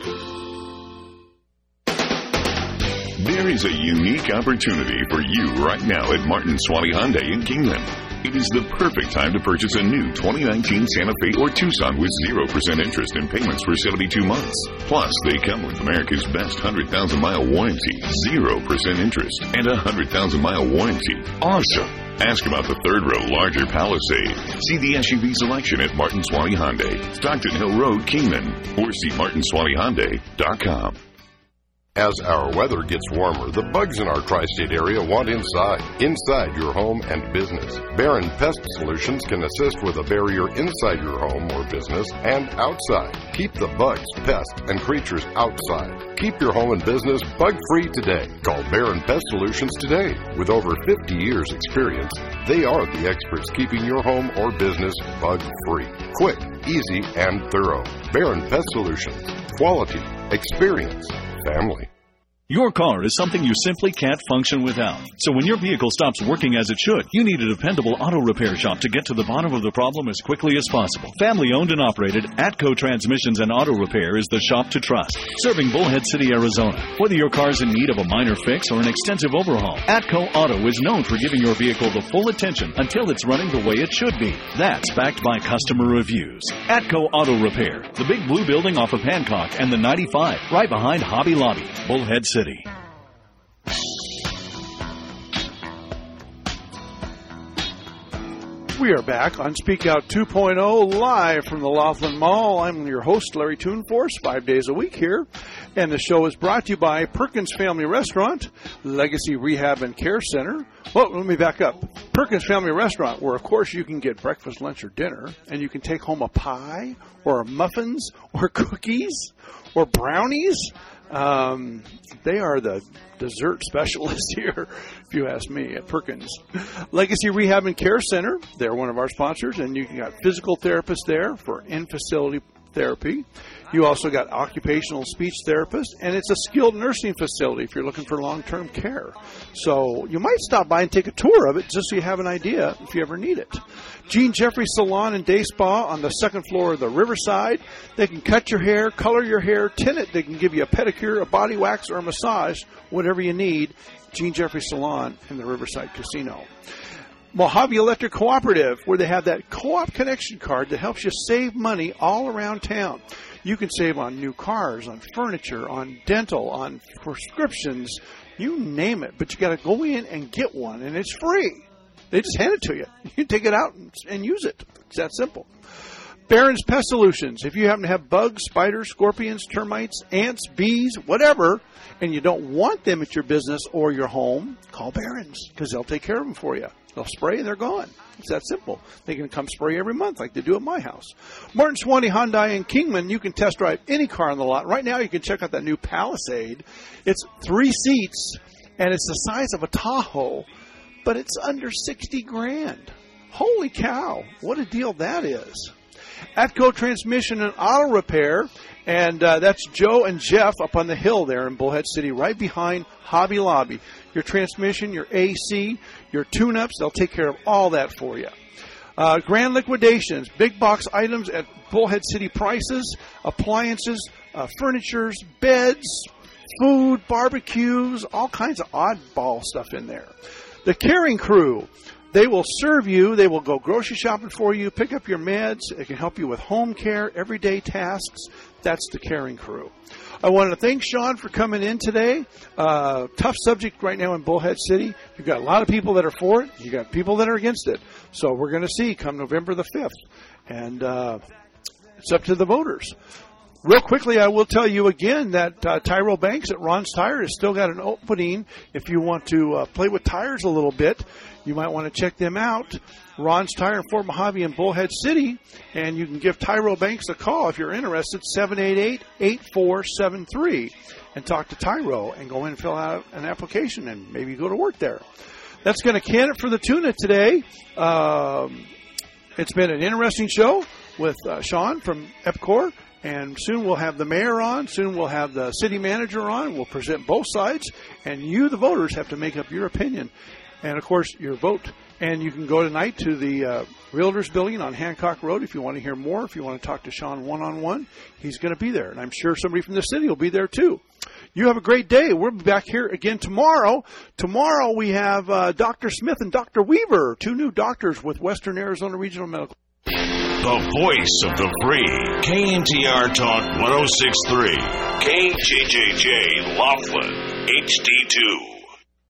There is a unique opportunity for you right now at Martin Swanee Hyundai in Kingman. It is the perfect time to purchase a new 2019 Santa Fe or Tucson with 0% interest and payments for 72 months. Plus, they come with America's best 100,000-mile warranty, 0% interest, and a 100,000-mile warranty. Awesome! Ask about the third-row larger Palisade. See the SUV selection at Martin Swanee Hyundai, Stockton Hill Road, Kingman, or see martinswaneehyundai.com. As our weather gets warmer, the bugs in our tri-state area want inside your home and business. Barron Pest Solutions can assist with a barrier inside your home or business and outside. Keep the bugs, pests, and creatures outside. Keep your home and business bug-free today. Call Barron Pest Solutions today. With over 50 years experience, they are the experts keeping your home or business bug-free. Quick, easy, and thorough. Barron Pest Solutions. Quality, experience, family. Your car is something you simply can't function without. So when your vehicle stops working as it should, you need a dependable auto repair shop to get to the bottom of the problem as quickly as possible. Family owned and operated, Atco Transmissions and Auto Repair is the shop to trust. Serving Bullhead City, Arizona. Whether your car's in need of a minor fix or an extensive overhaul, Atco Auto is known for giving your vehicle the full attention until it's running the way it should be. That's backed by customer reviews. Atco Auto Repair, the big blue building off of Hancock and the 95, right behind Hobby Lobby, Bullhead City. We are back on Speak Out 2.0 live from the Laughlin Mall. I'm your host, Larry Toonforce, 5 days a week here. And the show is brought to you by Perkins Family Restaurant, Legacy Rehab and Care Center. Well, let me back up. Perkins Family Restaurant, where, of course, you can get breakfast, lunch, or dinner, and you can take home a pie or muffins or cookies or brownies. They are the dessert specialists here, if you ask me, at Perkins. Legacy Rehab and Care Center, they're one of our sponsors, and you got physical therapists there for in-facility therapy. You also got occupational speech therapists, and it's a skilled nursing facility if you're looking for long-term care. So you might stop by and take a tour of it just so you have an idea if you ever need it. Gene Jeffrey Salon and Day Spa on the second floor of the Riverside. They can cut your hair, color your hair, tint it. They can give you a pedicure, a body wax, or a massage, whatever you need. Gene Jeffrey Salon in the Riverside Casino. Mojave Electric Cooperative, where they have that co-op connection card that helps you save money all around town. You can save on new cars, on furniture, on dental, on prescriptions, you name it. But you got to go in and get one, and it's free. They just hand it to you. You can take it out and use it. It's that simple. Barron's Pest Solutions. If you happen to have bugs, spiders, scorpions, termites, ants, bees, whatever, and you don't want them at your business or your home, call Barron's because they'll take care of them for you. They'll spray and they're gone. It's that simple. They can come spray every month like they do at my house. Martin Swanee Hyundai in Kingman, you can test drive any car on the lot. Right now you can check out that new Palisade. It's 3 seats and it's the size of a Tahoe, but it's under $60,000. Holy cow, what a deal that is. Atco Transmission and Auto Repair, and that's Joe and Jeff up on the hill there in Bullhead City, right behind Hobby Lobby. Your transmission, your AC, your tune-ups, they'll take care of all that for you. Grand liquidations, big box items at Bullhead City prices, appliances, furnitures, beds, food, barbecues, all kinds of oddball stuff in there. The Caring Crew. They will serve you. They will go grocery shopping for you, pick up your meds. It can help you with home care, everyday tasks. That's the Caring Crew. I want to thank Sean for coming in today. Tough subject right now in Bullhead City. You've got a lot of people that are for it. You've got people that are against it. So we're going to see come November the 5th. And it's up to the voters. Real quickly, I will tell you again that Tyro Banks at Ron's Tire has still got an opening. If you want to play with tires a little bit, you might want to check them out. Ron's Tire in Fort Mojave and Bullhead City. And you can give Tyro Banks a call if you're interested, 788-8473. And talk to Tyro and go in and fill out an application and maybe go to work there. That's going to can it for the tuna today. It's been an interesting show with Sean from EPCOR. And soon we'll have the mayor on. Soon we'll have the city manager on. We'll present both sides. And you, the voters, have to make up your opinion. And, of course, your vote. And you can go tonight to the Realtors Building on Hancock Road if you want to hear more. If you want to talk to Sean one-on-one, he's going to be there. And I'm sure somebody from the city will be there, too. You have a great day. We'll be back here again tomorrow. Tomorrow we have Dr. Smith and Dr. Weaver, 2 new doctors with Western Arizona Regional Medical. The voice of the free. KNTR Talk 106.3. KJJJ Laughlin HD2.